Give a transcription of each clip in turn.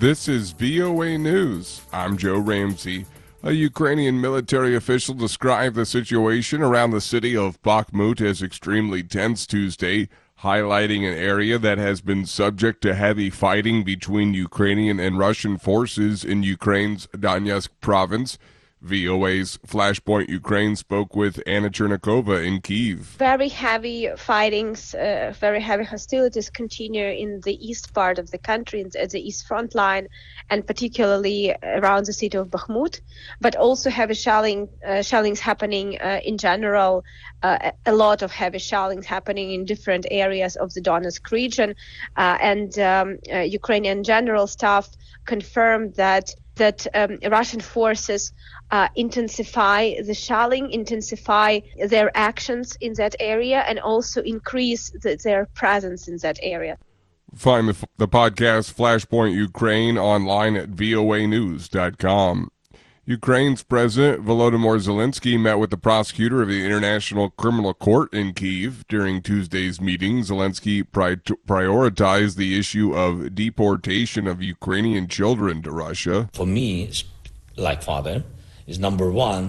This is VOA News. I'm Joe Ramsey. A Ukrainian military official described the situation around the city of Bakhmut as extremely tense Tuesday, highlighting an area that has been subject to heavy fighting between Ukrainian and Russian forces in Ukraine's Donetsk province. VOA's Flashpoint Ukraine spoke with Anna Chernikova in Kyiv. Very heavy fightings, very heavy hostilities continue in the east part of the country, at the east front line, and particularly around the city of Bakhmut, but also heavy shellings happening in general, a lot of heavy shellings happening in different areas of the Donetsk region, and Ukrainian general staff confirmed that Russian forces intensify the shelling, intensify their actions in that area, and also increase their presence in that area. Find the podcast Flashpoint Ukraine online at voanews.com. Ukraine's President Volodymyr Zelensky met with the prosecutor of the International Criminal Court in Kyiv. During Tuesday's meeting, Zelensky prioritized the issue of deportation of Ukrainian children to Russia. For me, like father, is number one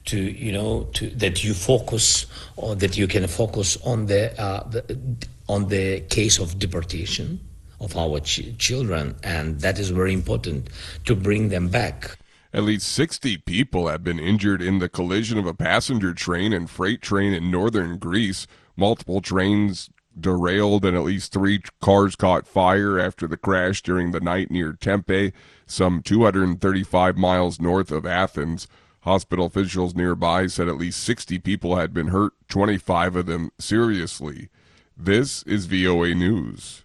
that you focus or that you can focus on the case of deportation of our children, and that is very important to bring them back. At least 60 people have been injured in the collision of a passenger train and freight train in northern Greece. Multiple trains derailed and at least 3 cars caught fire after the crash during the night near Tempe, some 235 miles north of Athens. Hospital officials nearby said at least 60 people had been hurt, 25 of them seriously. This is VOA News.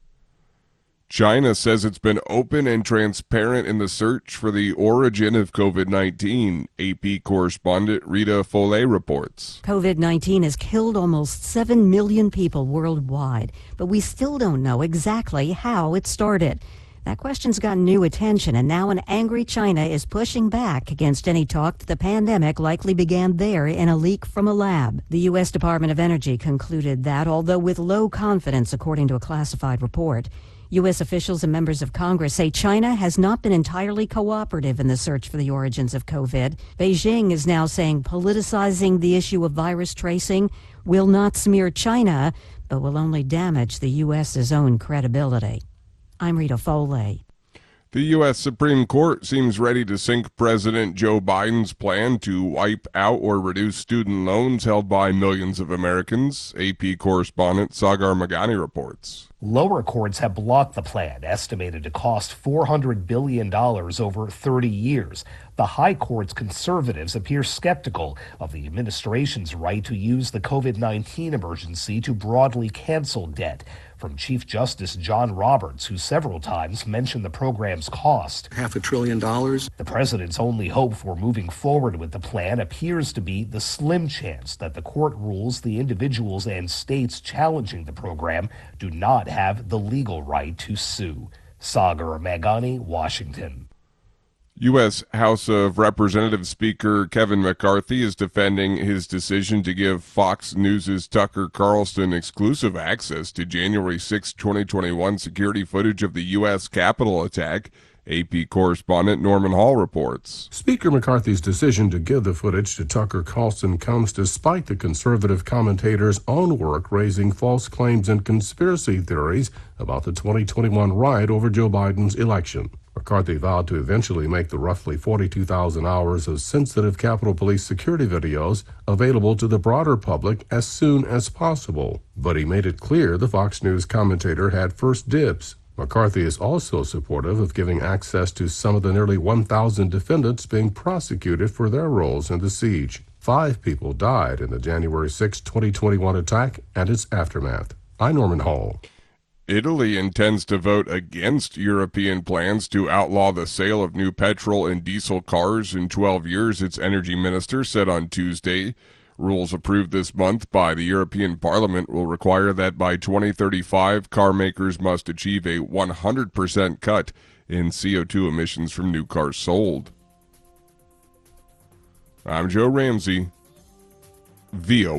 China says it's been open and transparent in the search for the origin of COVID-19. AP correspondent Rita Follet reports. COVID-19 has killed almost 7 million people worldwide, but we still don't know exactly how it started. That question's gotten new attention, and now an angry China is pushing back against any talk that the pandemic likely began there in a leak from a lab. The U.S. Department of Energy concluded that, although with low confidence, according to a classified report, U.S. officials and members of Congress say China has not been entirely cooperative in the search for the origins of COVID. Beijing is now saying politicizing the issue of virus tracing will not smear China, but will only damage the U.S.'s own credibility. I'm Rita Foley. The U.S. Supreme Court seems ready to sink President Joe Biden's plan to wipe out or reduce student loans held by millions of Americans. AP correspondent Sagar Meghani reports. Lower courts have blocked the plan, estimated to cost $400 billion over 30 years. The high court's conservatives appear skeptical of the administration's right to use the COVID-19 emergency to broadly cancel debt. From Chief Justice John Roberts, who several times mentioned the program's cost. $500 billion. The president's only hope for moving forward with the plan appears to be the slim chance that the court rules the individuals and states challenging the program do not have the legal right to sue. Sagar Meghani, Washington. U.S. House of Representatives Speaker Kevin McCarthy is defending his decision to give Fox News' Tucker Carlson exclusive access to January 6, 2021 security footage of the U.S. Capitol attack. AP correspondent Norman Hall reports. Speaker McCarthy's decision to give the footage to Tucker Carlson comes despite the conservative commentator's own work raising false claims and conspiracy theories about the 2021 riot over Joe Biden's election. McCarthy vowed to eventually make the roughly 42,000 hours of sensitive Capitol Police security videos available to the broader public as soon as possible. But he made it clear the Fox News commentator had first dibs. McCarthy is also supportive of giving access to some of the nearly 1,000 defendants being prosecuted for their roles in the siege. 5 people died in the January 6, 2021 attack and its aftermath. I'm Norman Hall. Italy intends to vote against European plans to outlaw the sale of new petrol and diesel cars in 12 years, its energy minister said on Tuesday. Rules approved this month by the European Parliament will require that by 2035, car makers must achieve a 100% cut in CO2 emissions from new cars sold. I'm Joe Ramsey, VOA.